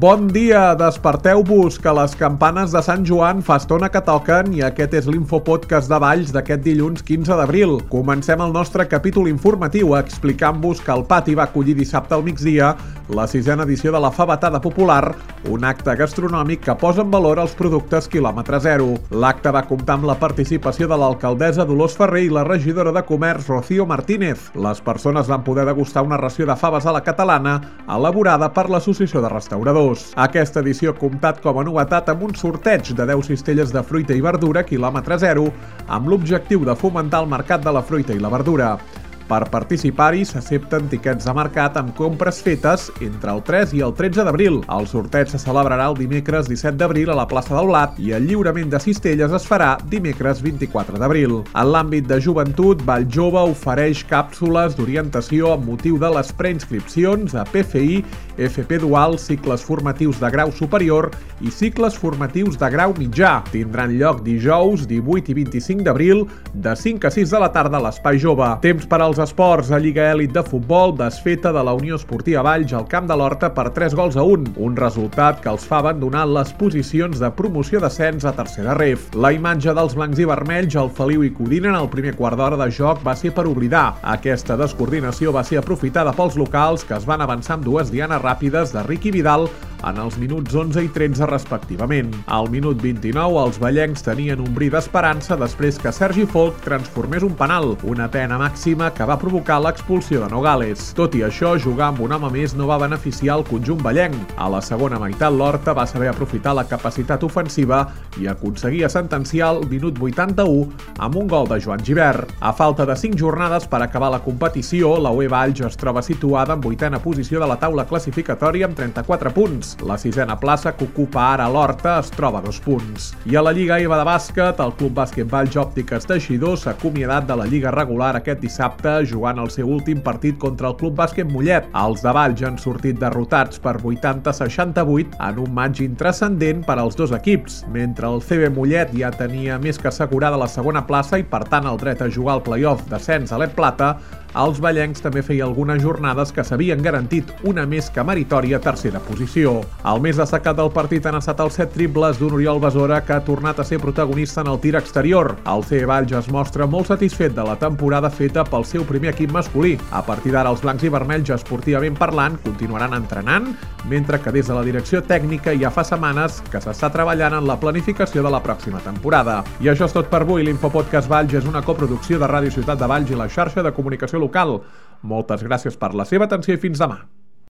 Bon dia, desperteu-vos, que les campanes de Sant Joan fa estona que toquen i aquest és l'Infopodcast de Valls d'aquest dilluns 15 d'abril. Comencem el nostre capítol informatiu explicant-vos que el Pati va acollir dissabte al migdia la 6a edició de la Fabatada Popular, un acte gastronòmic que posa en valor els productes quilòmetre zero. L'acte va comptar amb la participació de l'alcaldessa Dolors Ferrer i la regidora de Comerç Rocío Martínez. Les persones van poder degustar una ració de faves a la catalana elaborada per l'Associació de Restauradors. Aquesta edició ha comptat com a novetat amb un sorteig de 10 cistelles de fruita i verdura quilòmetre zero amb l'objectiu de fomentar el mercat de la fruita i la verdura. Per participar-hi s'accepten tiquets de mercat amb compres fetes entre el 3 i el 13 d'abril. El sorteig se celebrarà el dimecres 17 d'abril a la plaça del Blat i el lliurament de cistelles es farà dimecres 24 d'abril. En l'àmbit de joventut, Vall Jove ofereix càpsules d'orientació amb motiu de les preinscripcions a PFI, FP Dual, cicles formatius de grau superior i cicles formatius de grau mitjà. Tindran lloc dijous 18 i 25 d'abril de 5 a 6 de la tarda a l'Espai Jove. Temps per als esports. A Lliga Elit de Futbol, desfeta de la Unió Esportiva Valls al camp de l'Horta per 3-1, un resultat que els fa abandonar les posicions de promoció d'ascens a tercera ref. La imatge dels blancs i vermells al Feliu i Codina en el primer quart d'hora de joc va ser per oblidar. Aquesta descoordinació va ser aprofitada pels locals, que es van avançar amb dues dianes ràpides de Ricky Vidal en els minuts 11 i 13 respectivament. Al minut 29, els vallencs tenien un bri d'esperança després que Sergi Folk transformés un penal, una pena màxima que va provocar l'expulsió de Nogales. Tot i això, jugar amb un home més no va beneficiar el conjunt vallenc. A la segona meitat, l'Horta va saber aprofitar la capacitat ofensiva i aconseguia sentenciar el minut 81 amb un gol de Joan Gibert. A falta de 5 jornades per acabar la competició, la UE Valls es troba situada en 8a posició de la taula classificatòria amb 34 punts. La 6a plaça que ocupa ara l'Horta es troba a 2 punts. I a la Lliga EVA de bàsquet, el Club Bàsquet Valls Òptiques Teixidor s'ha acomiadat de la Lliga regular aquest dissabte jugant el seu últim partit contra el Club Bàsquet Mollet. Els de Valls han sortit derrotats per 80-68 en un match intranscendent per als dos equips, mentre el CB Mollet ja tenia més que assegurada la segona plaça i per tant el dret a jugar al play-off d'ascens a l'Ep Plata. Els vallencs també feia algunes jornades que s'havien garantit una més que meritòria tercera posició. El més destacat del partit han estat els 7 triples d'un Oriol Besora, que ha tornat a ser protagonista en el tir exterior. El CB Valls es mostra molt satisfet de la temporada feta pel seu primer equip masculí. A partir d'ara, els blancs i vermells, esportivament parlant, continuaran entrenant, mentre que des de la direcció tècnica ja fa setmanes que s'està treballant en la planificació de la pròxima temporada. I això és tot per avui. L'Infopodcast Valls és una coproducció de Ràdio Ciutat de Valls i la xarxa de comunicació local. Moltes gràcies per la seva atenció i fins demà.